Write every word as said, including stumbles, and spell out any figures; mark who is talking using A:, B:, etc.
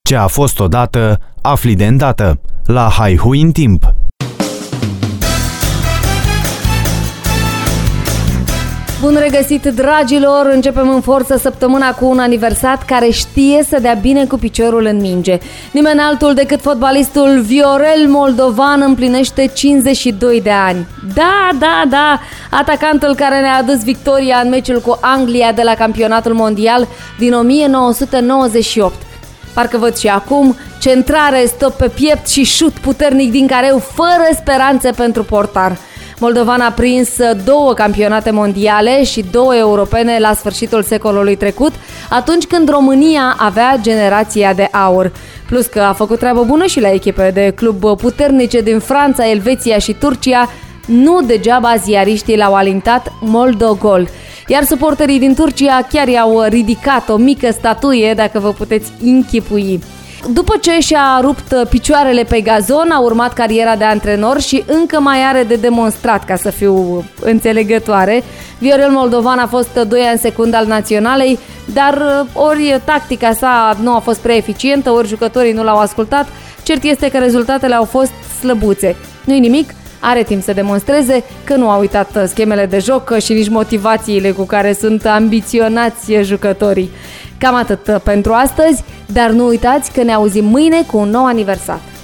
A: Ce a fost odată, afli de îndată. La Haihui în timp.
B: Bun regăsit, dragilor! Începem în forță săptămâna cu un aniversat care știe să dea bine cu piciorul în minge. Nimeni altul decât fotbalistul Viorel Moldovan împlinește cincizeci și doi de ani. Da, da, da! Atacantul care ne-a adus victoria în meciul cu Anglia de la campionatul mondial din o mie nouă sute nouăzeci și opt. Parcă văd și acum centrare, stop pe piept și șut puternic din careu, fără speranțe pentru portar. Moldovan a prins două campionate mondiale și două europene la sfârșitul secolului trecut, atunci când România avea generația de aur. Plus că a făcut treabă bună și la echipe de club puternice din Franța, Elveția și Turcia. Nu degeaba ziariștii l-au alintat Moldogol. Iar suporterii din Turcia chiar i-au ridicat o mică statuie, dacă vă puteți închipui. După ce și-a rupt picioarele pe gazon, a urmat cariera de antrenor și încă mai are de demonstrat, ca să fiu înțelegătoare. Viorel Moldovan a fost doi ani secund al naționalei, dar ori tactica sa nu a fost prea eficientă, ori jucătorii nu l-au ascultat. Cert este că rezultatele au fost slăbuțe. Nu-i nimic, are timp să demonstreze că nu a uitat schemele de joc și nici motivațiile cu care sunt ambiționați jucătorii. Cam atât pentru astăzi, dar nu uitați că ne auzim mâine cu un nou aniversat.